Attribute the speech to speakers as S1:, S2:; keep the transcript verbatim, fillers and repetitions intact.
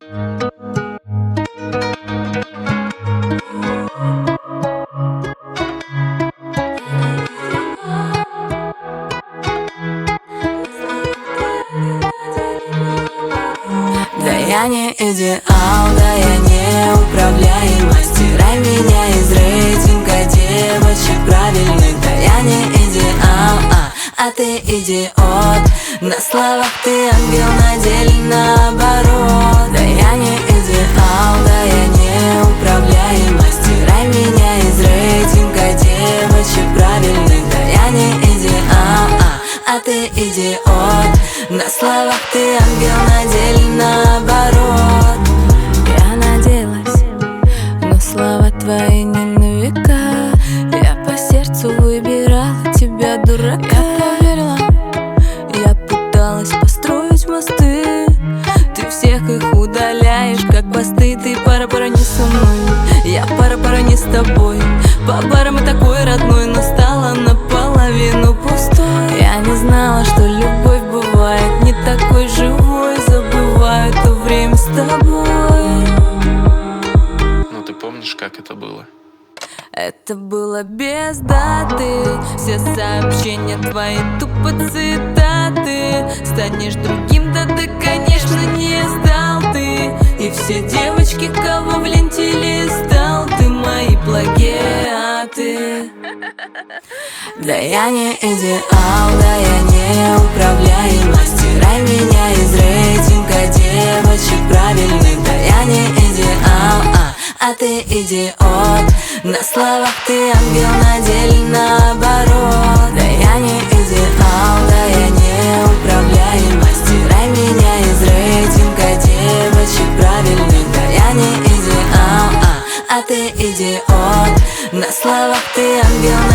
S1: Да я не идеал, да я не управляемый. Стирай меня из рейтинга девочек правильных. Да я не идеал, а, а ты идиот. На словах ты ангел, на деле наоборот. Да я не идеал, да я не управляемый. Стирай меня из рейтинга девочек правильных. Да я не идеал, а, а ты идиот. На словах ты ангел, на деле наоборот. Я надеялась, но слова твои не на века. Я по сердцу выбирала тебя, дурака. Я поверила, я пыталась построить мосты. Ты всех их удаляешь, как посты. Ты пара-пара не со мной, я пара-пара не с тобой. По парам и такой родной, но стала наполовину пустой. Я не знала, что любовь бывает не такой живой. Забываю то время с тобой.
S2: Ну ты помнишь, как это было?
S1: Это было без даты. Все сообщения твои тупо цитаты. Станешь другим, да ты, конечно, не сдал ты. И все девочки, кого в ленте листал, ты мои плагиаты. Да я не идеал, да я не управляемый. Стирай меня из рейтинга девочек правильных. Да я не идеал, а, а ты идиот. На словах ты ангел, на деле наоборот. Да я не идеал, да я не управляемый. Стирай меня из рейтинга девочек правильных. Да я не идеал, а, а ты идиот. На словах ты ангел,